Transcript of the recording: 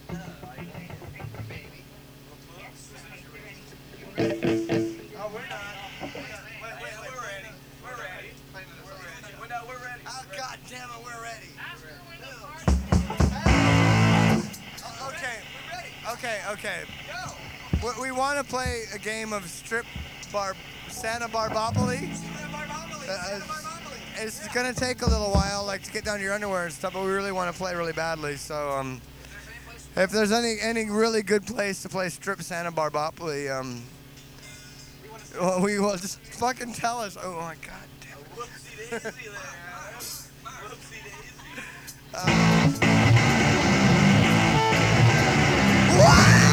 Oh, we're not. Wait, we're ready. We're ready. We're ready. Oh, God damn it, we're ready. Okay. Okay. We want to play a game of Santa Barbopoly. It's gonna take a little while, like to get down to your underwear and stuff, but we really want to play really badly. So, if there's any really good place to play Strip Santa Barbopoly, well, we will just fucking tell us. Oh my God damn it. Whoopsie daisy there. Whoopsie daisy. What?